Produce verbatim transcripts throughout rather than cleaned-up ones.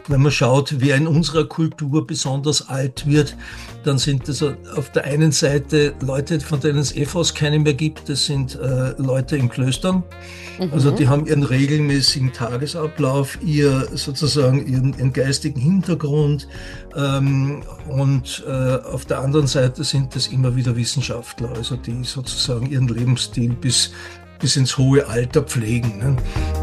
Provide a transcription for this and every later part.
Wenn man schaut, wer in unserer Kultur besonders alt wird, dann sind das auf der einen Seite Leute, von denen es eh fast keine mehr gibt. Das sind äh, Leute in Klöstern. Also Mhm. die haben ihren regelmäßigen Tagesablauf, ihr sozusagen ihren, ihren geistigen Hintergrund. Ähm, und äh, auf der anderen Seite sind das immer wieder Wissenschaftler, also die sozusagen ihren Lebensstil bis, bis ins hohe Alter pflegen. Ne?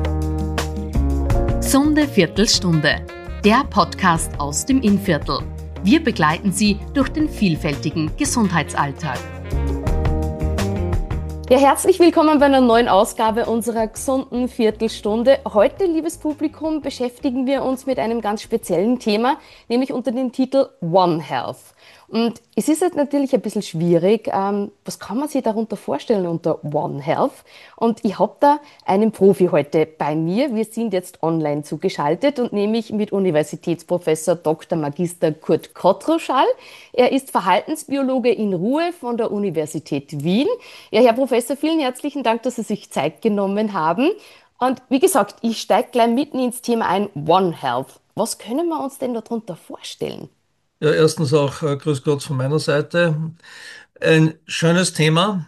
Gesunde Viertelstunde, der Podcast aus dem Innviertel. Wir begleiten Sie durch den vielfältigen Gesundheitsalltag. Ja, herzlich willkommen bei einer neuen Ausgabe unserer gesunden Viertelstunde. Heute, liebes Publikum, beschäftigen wir uns mit einem ganz speziellen Thema, nämlich unter dem Titel One Health. Und es ist jetzt natürlich ein bisschen schwierig, ähm, was kann man sich darunter vorstellen unter One Health? Und ich habe da einen Profi heute bei mir. Wir sind jetzt online zugeschaltet und nämlich mit Universitätsprofessor Doktor Magister Kurt Kottruschall. Er ist Verhaltensbiologe in Ruhe von der Universität Wien. Ja, Herr Professor, vielen herzlichen Dank, dass Sie sich Zeit genommen haben. Und wie gesagt, ich steige gleich mitten ins Thema ein, One Health. Was können wir uns denn darunter vorstellen? Ja, erstens auch äh, grüß Gott von meiner Seite. Ein schönes Thema.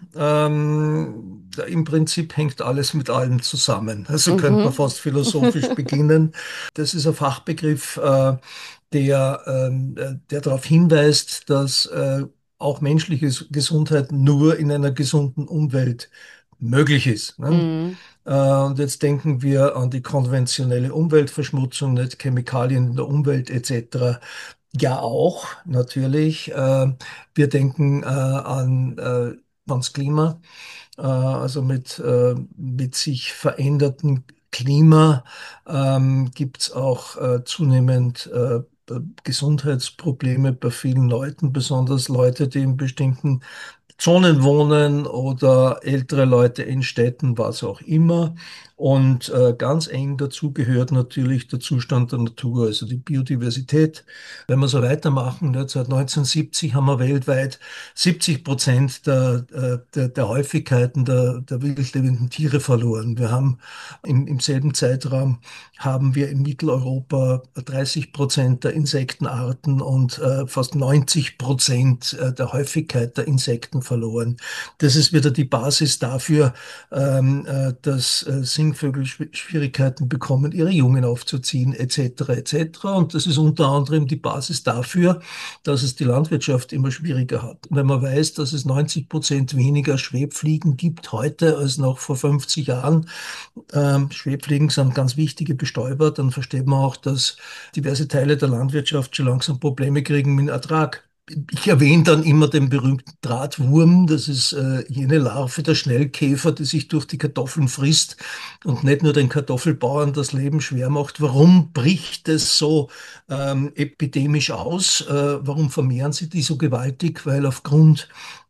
Ähm, da im Prinzip hängt alles mit allem zusammen. Also könnte man Mhm. fast philosophisch beginnen. Das ist ein Fachbegriff, äh, der, ähm, äh, der darauf hinweist, dass äh, auch menschliche Gesundheit nur in einer gesunden Umwelt möglich ist. Ne? Mhm. Äh, Und jetzt denken wir an die konventionelle Umweltverschmutzung, nicht Chemikalien in der Umwelt et cetera. Ja, auch, natürlich. Äh, Wir denken äh, an, äh, ans Klima, äh, also mit, äh, mit sich verändertem Klima ähm, gibt es auch äh, zunehmend äh, Gesundheitsprobleme bei vielen Leuten, besonders Leute, die in bestimmten Zonen wohnen oder ältere Leute in Städten, was auch immer. Und äh, ganz eng dazu gehört natürlich der Zustand der Natur, also die Biodiversität. Wenn wir so weitermachen, ne, seit neunzehnhundertsiebzig haben wir weltweit siebzig Prozent der, äh, der, der Häufigkeiten der, der wildlebenden Tiere verloren. Wir haben im, im selben Zeitraum haben wir in Mitteleuropa dreißig Prozent der Insektenarten und äh, fast neunzig Prozent der Häufigkeit der Insekten verloren. Das ist wieder die Basis dafür, ähm, äh, dass äh, Singvögel Schw- Schwierigkeiten bekommen, ihre Jungen aufzuziehen, et cetera et cetera. Und das ist unter anderem die Basis dafür, dass es die Landwirtschaft immer schwieriger hat. Wenn man weiß, dass es neunzig Prozent weniger Schwebfliegen gibt heute als noch vor fünfzig Jahren, ähm, Schwebfliegen sind ganz wichtige Bestäuber, dann versteht man auch, dass diverse Teile der Landwirtschaft schon langsam Probleme kriegen mit dem Ertrag. Ich erwähne dann immer den berühmten Drahtwurm. Das ist äh, jene Larve der Schnellkäfer, die sich durch die Kartoffeln frisst und nicht nur den Kartoffelbauern das Leben schwer macht. Warum bricht es so ähm, epidemisch aus? Äh, warum vermehren sie die so gewaltig? Weil aufgrund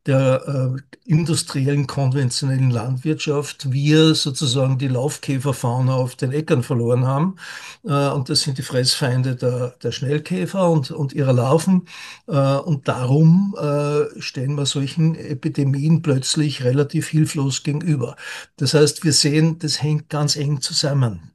der äh, industriellen, konventionellen Landwirtschaft wir sozusagen die Laufkäferfauna auf den Äckern verloren haben. Äh, und das sind die Fressfeinde der, der Schnellkäfer und, und ihrer Larven. Äh, und darum äh, stehen wir solchen Epidemien plötzlich relativ hilflos gegenüber. Das heißt, wir sehen, das hängt ganz eng zusammen.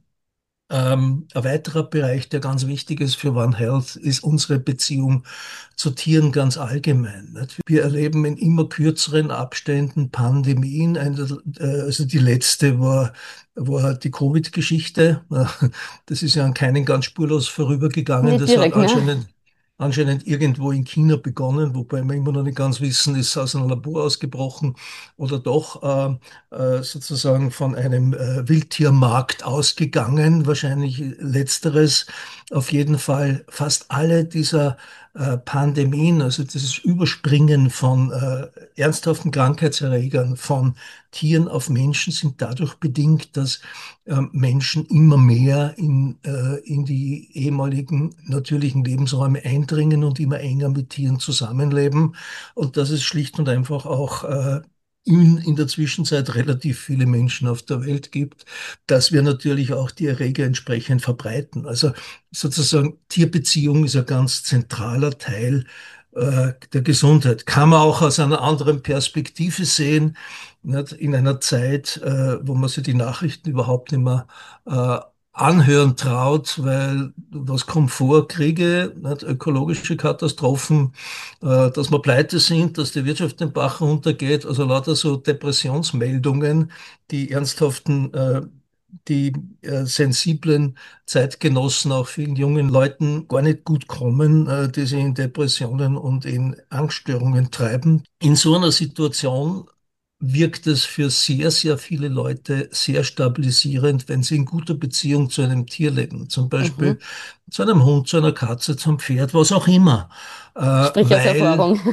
Ähm, ein weiterer Bereich, der ganz wichtig ist für One Health, ist unsere Beziehung zu Tieren ganz allgemein. Nicht? Wir erleben in immer kürzeren Abständen Pandemien. Eine, äh, also die letzte war, war die Covid-Geschichte. Das ist ja an keinen ganz spurlos vorübergegangen. Nicht Das hat direkt, ne? anscheinend anscheinend irgendwo in China begonnen, wobei wir immer noch nicht ganz wissen, ist es aus einem Labor ausgebrochen oder doch äh, äh, sozusagen von einem äh, Wildtiermarkt ausgegangen, wahrscheinlich letzteres. Auf jeden Fall fast alle dieser äh, Pandemien, also dieses Überspringen von äh, ernsthaften Krankheitserregern von Tieren auf Menschen sind dadurch bedingt, dass äh, Menschen immer mehr in, äh, in die ehemaligen natürlichen Lebensräume eindringen und immer enger mit Tieren zusammenleben und dass es schlicht und einfach auch äh, in, in der Zwischenzeit relativ viele Menschen auf der Welt gibt, dass wir natürlich auch die Erreger entsprechend verbreiten. Also sozusagen Tierbeziehung ist ein ganz zentraler Teil äh, der Gesundheit. Kann man auch aus einer anderen Perspektive sehen, nicht? In einer Zeit, äh, wo man sich die Nachrichten überhaupt nicht mehr äh, anhören traut, weil was kommt vor? Kriege, nicht, ökologische Katastrophen, äh, dass wir pleite sind, dass die Wirtschaft den Bach runtergeht, also lauter so Depressionsmeldungen, die ernsthaften, äh, die äh, sensiblen Zeitgenossen, auch vielen jungen Leuten gar nicht gut kommen, äh, die sich in Depressionen und in Angststörungen treiben. In so einer Situation wirkt es für sehr, sehr viele Leute sehr stabilisierend, wenn sie in guter Beziehung zu einem Tier leben. Zum Mhm. Beispiel zu einem Hund, zu einer Katze, zum Pferd, was auch immer. Äh, Sprich aus weil, Erfahrung.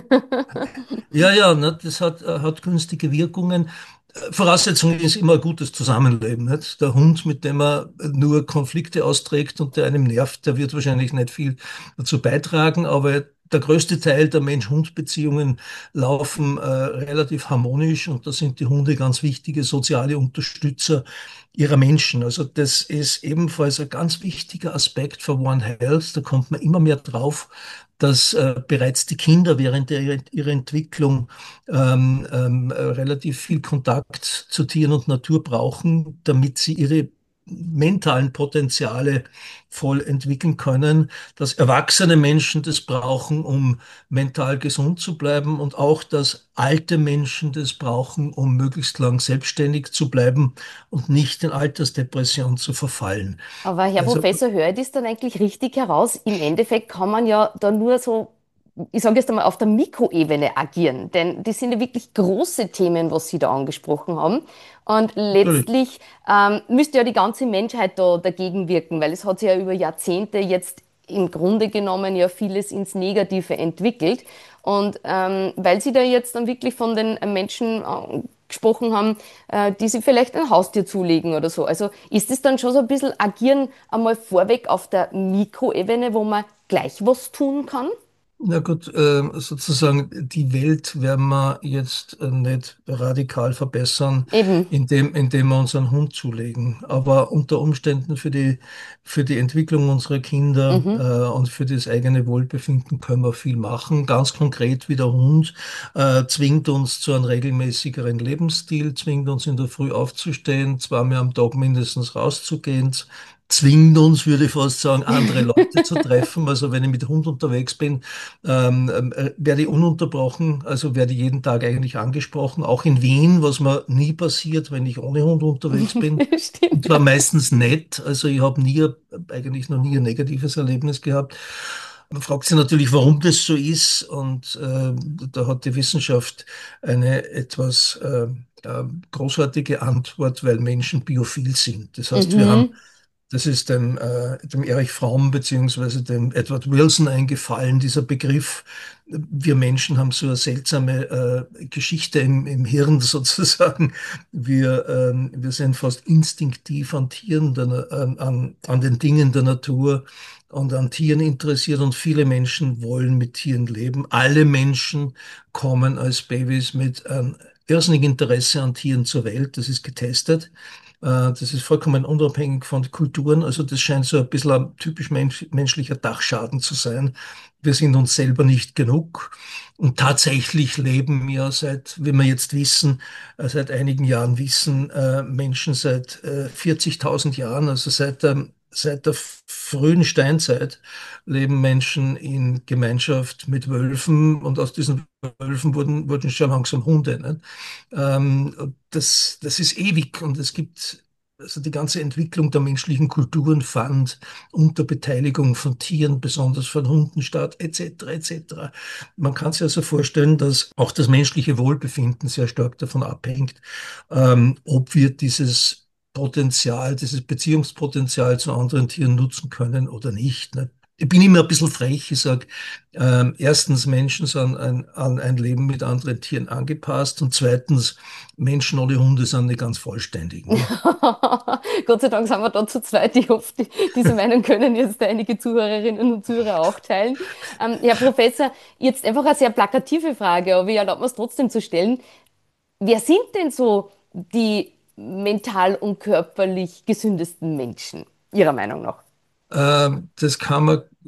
ja, ja, ne, das hat, äh, hat günstige Wirkungen. Äh, Voraussetzung ist immer ein gutes Zusammenleben. Nicht? Der Hund, mit dem man nur Konflikte austrägt und der einem nervt, der wird wahrscheinlich nicht viel dazu beitragen, aber der größte Teil der Mensch-Hund-Beziehungen laufen äh, relativ harmonisch und da sind die Hunde ganz wichtige soziale Unterstützer ihrer Menschen. Also das ist ebenfalls ein ganz wichtiger Aspekt für One Health. Da kommt man immer mehr drauf, dass äh, bereits die Kinder während der, ihrer Entwicklung ähm, ähm, äh, relativ viel Kontakt zu Tieren und Natur brauchen, damit sie ihre mentalen Potenziale voll entwickeln können, dass erwachsene Menschen das brauchen, um mental gesund zu bleiben und auch, dass alte Menschen das brauchen, um möglichst lang selbstständig zu bleiben und nicht in Altersdepression zu verfallen. Aber Herr Also Professor, höre ich das dann eigentlich richtig heraus? Im Endeffekt kann man ja da nur so, ich sage jetzt einmal, auf der Mikroebene agieren. Denn die sind ja wirklich große Themen, was Sie da angesprochen haben. Und natürlich. letztlich ähm, müsste ja die ganze Menschheit da dagegen wirken, weil es hat sich ja über Jahrzehnte jetzt im Grunde genommen ja vieles ins Negative entwickelt. Und ähm, weil Sie da jetzt dann wirklich von den Menschen äh, gesprochen haben, äh, die Sie vielleicht ein Haustier zulegen oder so. Also ist es dann schon so ein bisschen Agieren einmal vorweg auf der Mikroebene, wo man gleich was tun kann? Na gut, ähm, sozusagen die Welt werden wir jetzt äh, nicht radikal verbessern, Eben. indem, indem wir unseren Hund zulegen. Aber unter Umständen für die, für die Entwicklung unserer Kinder Mhm. äh, und für das eigene Wohlbefinden können wir viel machen. Ganz konkret wie der Hund äh, zwingt uns zu einem regelmäßigeren Lebensstil, zwingt uns in der Früh aufzustehen, zweimal am Tag mindestens rauszugehen, zwingt uns, würde ich fast sagen, andere Leute zu treffen. Also wenn ich mit Hund unterwegs bin, ähm, äh, werde ich ununterbrochen, also werde ich jeden Tag eigentlich angesprochen, auch in Wien, was mir nie passiert, wenn ich ohne Hund unterwegs bin. Und Stimmt, zwar ja. meistens nett, also ich habe nie, eigentlich noch nie ein negatives Erlebnis gehabt. Man fragt sich natürlich, warum das so ist und äh, da hat die Wissenschaft eine etwas äh, äh, großartige Antwort, weil Menschen biophil sind. Das heißt, wir haben Mhm. das ist dem, äh, dem Erich Fromm beziehungsweise dem Edward Wilson eingefallen, dieser Begriff. Wir Menschen haben so eine seltsame äh, Geschichte im, im Hirn sozusagen. Wir, ähm, wir sind fast instinktiv an Tieren, der, an, an, an den Dingen der Natur und an Tieren interessiert und viele Menschen wollen mit Tieren leben. Alle Menschen kommen als Babys mit einem irrsinnigen Interesse an Tieren zur Welt. Das ist getestet. Äh, Das ist vollkommen unabhängig von Kulturen. Also das scheint so ein bisschen ein typisch mensch menschlicher Dachschaden zu sein. Wir sind uns selber nicht genug. Und tatsächlich leben ja seit, wie wir jetzt wissen, äh, seit einigen Jahren wissen, äh, Menschen seit äh, vierzigtausend Jahren, also seit der, seit der frühen Steinzeit, leben Menschen in Gemeinschaft mit Wölfen und aus diesen Wölfen wurden, wurden schon langsam Hunde. Ne? Ähm, das, das ist ewig und es gibt, also die ganze Entwicklung der menschlichen Kulturen fand unter Beteiligung von Tieren, besonders von Hunden statt, et cetera et cetera. Man kann sich also vorstellen, dass auch das menschliche Wohlbefinden sehr stark davon abhängt, ähm, ob wir dieses Potenzial, dieses Beziehungspotenzial zu anderen Tieren nutzen können oder nicht. Ne? Ich bin immer ein bisschen frech. Ich sage, ähm, erstens, Menschen sind an, an ein Leben mit anderen Tieren angepasst und zweitens, Menschen ohne Hunde sind nicht ganz vollständig. Ne? Gott sei Dank sind wir da zu zweit. Ich hoffe, die, diese Meinung können jetzt einige Zuhörerinnen und Zuhörer auch teilen. Ähm, Herr Professor, jetzt einfach eine sehr plakative Frage, aber ich erlaube mir es trotzdem zu stellen. Wer sind denn so die mental und körperlich gesündesten Menschen, Ihrer Meinung nach? Ähm, das kann man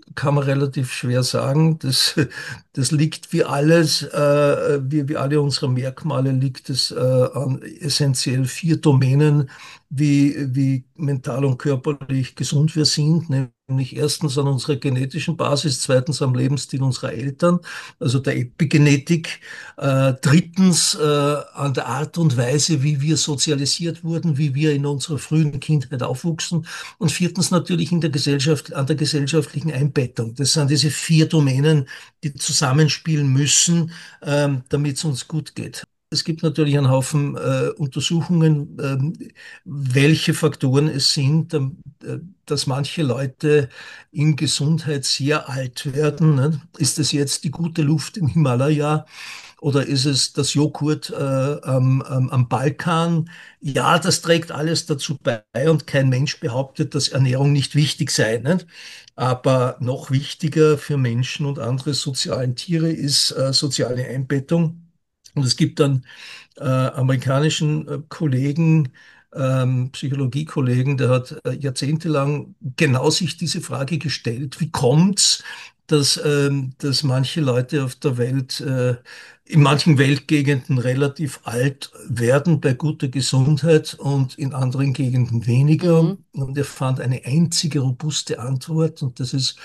kann man relativ schwer sagen. Das, das liegt wie alles, äh, wie, wie alle unsere Merkmale, liegt es äh, an essentiell vier Domänen, wie, wie mental und körperlich gesund wir sind. Nämlich erstens an unserer genetischen Basis, zweitens am Lebensstil unserer Eltern, also der Epigenetik, äh, drittens äh, an der Art und Weise, wie wir sozialisiert wurden, wie wir in unserer frühen Kindheit aufwuchsen und viertens natürlich in der Gesellschaft, an der gesellschaftlichen Einbettung. Das sind diese vier Domänen, die zusammenspielen müssen, ähm, damit es uns gut geht. Es gibt natürlich einen Haufen äh, Untersuchungen, ähm, welche Faktoren es sind, ähm, äh, dass manche Leute in Gesundheit sehr alt werden. Ne? Ist es jetzt die gute Luft im Himalaya? Oder ist es das Joghurt äh, am, am, am Balkan? Ja, das trägt alles dazu bei und kein Mensch behauptet, dass Ernährung nicht wichtig sei. Nicht? Aber noch wichtiger für Menschen und andere sozialen Tiere ist äh, soziale Einbettung. Und es gibt dann äh, amerikanischen äh, Kollegen, ähm, Psychologiekollegen, der hat äh, jahrzehntelang genau sich diese Frage gestellt, wie kommt's, dass, ähm, dass manche Leute auf der Welt, äh, in manchen Weltgegenden relativ alt werden bei guter Gesundheit und in anderen Gegenden weniger. Mhm. Und er fand eine einzige robuste Antwort und das ist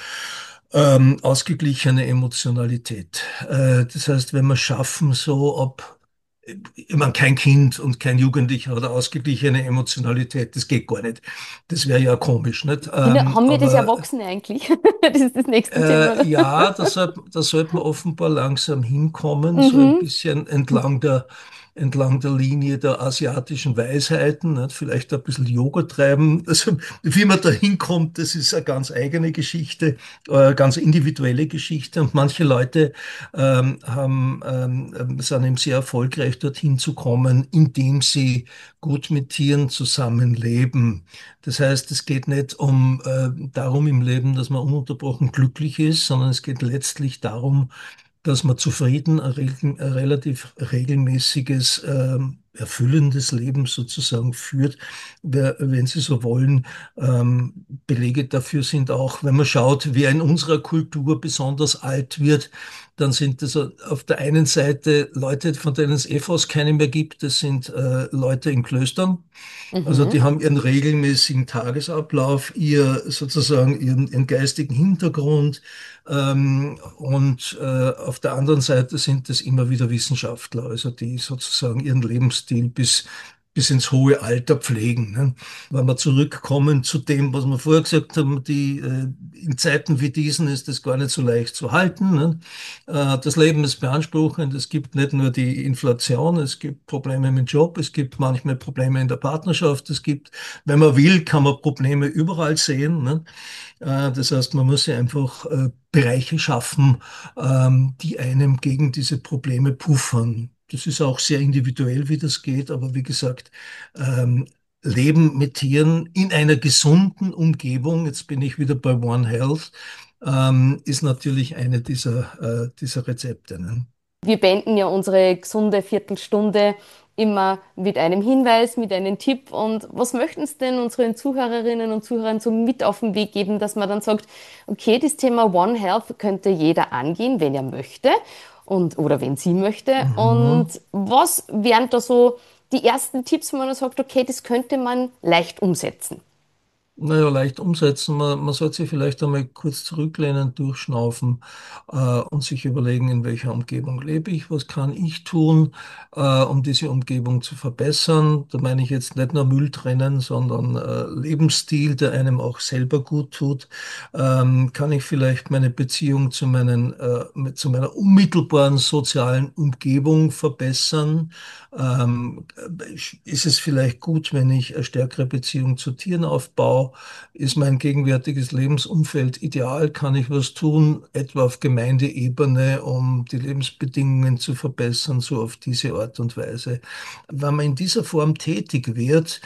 ähm, ausgeglichene Emotionalität. Äh, das heißt, wenn wir schaffen, so ob ich meine, kein Kind und kein Jugendlicher hat eine ausgeglichene Emotionalität. Das geht gar nicht. Das wäre ja komisch, nicht? Kinder, Ähm, haben wir das aber Erwachsene eigentlich? Das ist das nächste Thema. äh, Oder? ja, da sollte da sollte man offenbar langsam hinkommen, so ein Mhm. bisschen entlang der, entlang der Linie der asiatischen Weisheiten, nicht? Vielleicht ein bisschen Yoga treiben. Also, wie man da hinkommt, das ist eine ganz eigene Geschichte, äh, ganz individuelle Geschichte. Und manche Leute ähm, haben, ähm, sind eben sehr erfolgreich, dorthin zu kommen, indem sie gut mit Tieren zusammenleben. Das heißt, es geht nicht um äh, darum im Leben, dass man ununterbrochen glücklich ist, sondern es geht letztlich darum, dass man zufrieden ein, regel- ein relativ regelmäßiges, ähm, erfüllendes Leben sozusagen führt. Wer- Wenn Sie so wollen, ähm, Belege dafür sind auch, wenn man schaut, wer in unserer Kultur besonders alt wird, dann sind das auf der einen Seite Leute, von denen es eh fast keine mehr gibt. Das sind äh, Leute in Klöstern. Also Mhm. die haben ihren regelmäßigen Tagesablauf, ihr sozusagen ihren, ihren geistigen Hintergrund. Ähm, und äh, auf der anderen Seite sind es immer wieder Wissenschaftler, also die sozusagen ihren Lebensstil bis, bis ins hohe Alter pflegen. Ne? Wenn wir zurückkommen zu dem, was wir vorher gesagt haben, die, äh, in Zeiten wie diesen ist es gar nicht so leicht zu halten. Ne? Äh, das Leben ist beanspruchend. Es gibt nicht nur die Inflation, es gibt Probleme im Job, es gibt manchmal Probleme in der Partnerschaft. Es gibt, wenn man will, kann man Probleme überall sehen. Ne? Äh, Das heißt, man muss ja einfach äh, Bereiche schaffen, ähm, die einem gegen diese Probleme puffern. Das ist auch sehr individuell, wie das geht, aber wie gesagt, ähm, Leben mit Tieren in einer gesunden Umgebung, jetzt bin ich wieder bei One Health, ähm, ist natürlich eine dieser, äh, dieser Rezepte. Ne? Wir beenden ja unsere gesunde Viertelstunde immer mit einem Hinweis, mit einem Tipp. Und was möchten Sie denn unseren Zuhörerinnen und Zuhörern so mit auf den Weg geben, dass man dann sagt, okay, das Thema One Health könnte jeder angehen, wenn er möchte und oder wenn sie möchte. Und Mhm. was wären da so die ersten Tipps, wo man dann sagt, okay, das könnte man leicht umsetzen? Naja, leicht umsetzen. Man, man sollte sich vielleicht einmal kurz zurücklehnen, durchschnaufen äh, und sich überlegen, in welcher Umgebung lebe ich, was kann ich tun, äh, um diese Umgebung zu verbessern. Da meine ich jetzt nicht nur Müll trennen, sondern äh, Lebensstil, der einem auch selber gut tut. Ähm, kann ich vielleicht meine Beziehung zu meinen, äh, mit, zu meiner unmittelbaren sozialen Umgebung verbessern? Ähm, ist es vielleicht gut, wenn ich eine stärkere Beziehung zu Tieren aufbaue? Ist mein gegenwärtiges Lebensumfeld ideal? Kann ich was tun, etwa auf Gemeindeebene, um die Lebensbedingungen zu verbessern, so auf diese Art und Weise? Wenn man in dieser Form tätig wird,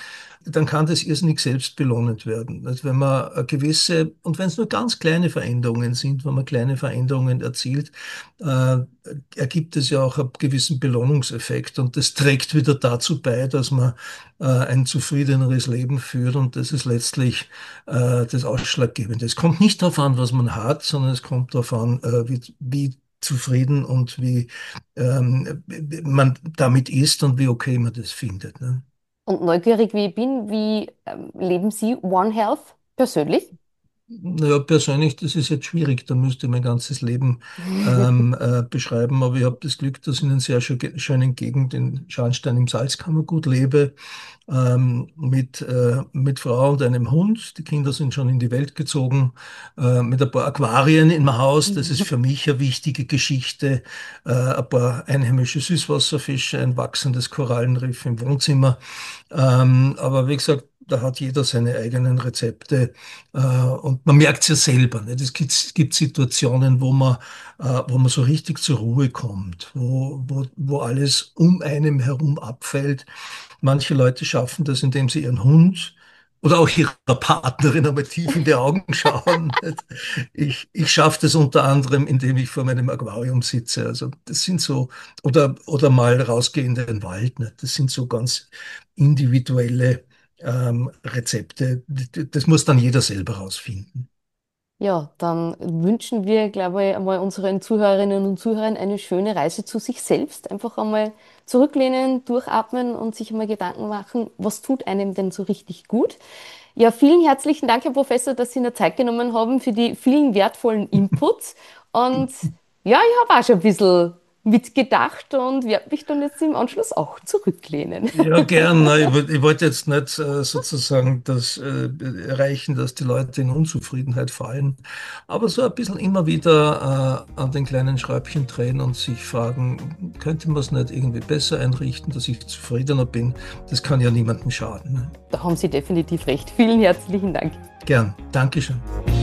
dann kann das irrsinnig selbstbelohnend werden. Also wenn man eine gewisse, und wenn es nur ganz kleine Veränderungen sind, wenn man kleine Veränderungen erzielt, äh, ergibt es ja auch einen gewissen Belohnungseffekt und das trägt wieder dazu bei, dass man äh, ein zufriedeneres Leben führt und das ist letztlich äh, das Ausschlaggebende. Es kommt nicht darauf an, was man hat, sondern es kommt darauf an, äh, wie, wie zufrieden und wie ähm, man damit ist und wie okay man das findet. Ne? Und neugierig wie ich bin, wie ähm, leben Sie One Health persönlich? Naja, persönlich, das ist jetzt schwierig, da müsste ich mein ganzes Leben ähm, äh, beschreiben, aber ich habe das Glück, dass ich in einer sehr schö- schönen Gegend in Scharnstein im Salzkammergut lebe, ähm, mit, äh, mit Frau und einem Hund. Die Kinder sind schon in die Welt gezogen, äh, mit ein paar Aquarien im Haus, das ist für mich eine wichtige Geschichte, äh, ein paar einheimische Süßwasserfische, ein wachsendes Korallenriff im Wohnzimmer. Ähm, aber wie gesagt, da hat jeder seine eigenen Rezepte. Äh, und man merkt es ja selber. Nicht? Es gibt, es gibt Situationen, wo man, äh, wo man so richtig zur Ruhe kommt, wo, wo, wo alles um einem herum abfällt. Manche Leute schaffen das, indem sie ihren Hund oder auch ihrer Partnerin einmal tief in die Augen schauen. Ich, ich schaffe das unter anderem, indem ich vor meinem Aquarium sitze. Also das sind so, oder, oder mal rausgehe in den Wald. Nicht? Das sind so ganz individuelle ähm, Rezepte. Das muss dann jeder selber rausfinden. Ja, dann wünschen wir, glaube ich, einmal unseren Zuhörerinnen und Zuhörern eine schöne Reise zu sich selbst. Einfach einmal zurücklehnen, durchatmen und sich einmal Gedanken machen, was tut einem denn so richtig gut. Ja, vielen herzlichen Dank, Herr Professor, dass Sie sich Zeit genommen haben für die vielen wertvollen Inputs. Und ja, ich habe auch schon ein bisschen mitgedacht und werde mich dann jetzt im Anschluss auch zurücklehnen. Ja, gern. Na, Ich, wollt- ich wollte jetzt nicht äh, sozusagen das äh, erreichen, dass die Leute in Unzufriedenheit fallen, aber so ein bisschen immer wieder äh, an den kleinen Schräubchen drehen und sich fragen, könnte man es nicht irgendwie besser einrichten, dass ich zufriedener bin? Das kann ja niemandem schaden. Ne? Da haben Sie definitiv recht. Vielen herzlichen Dank. Gern. Dankeschön.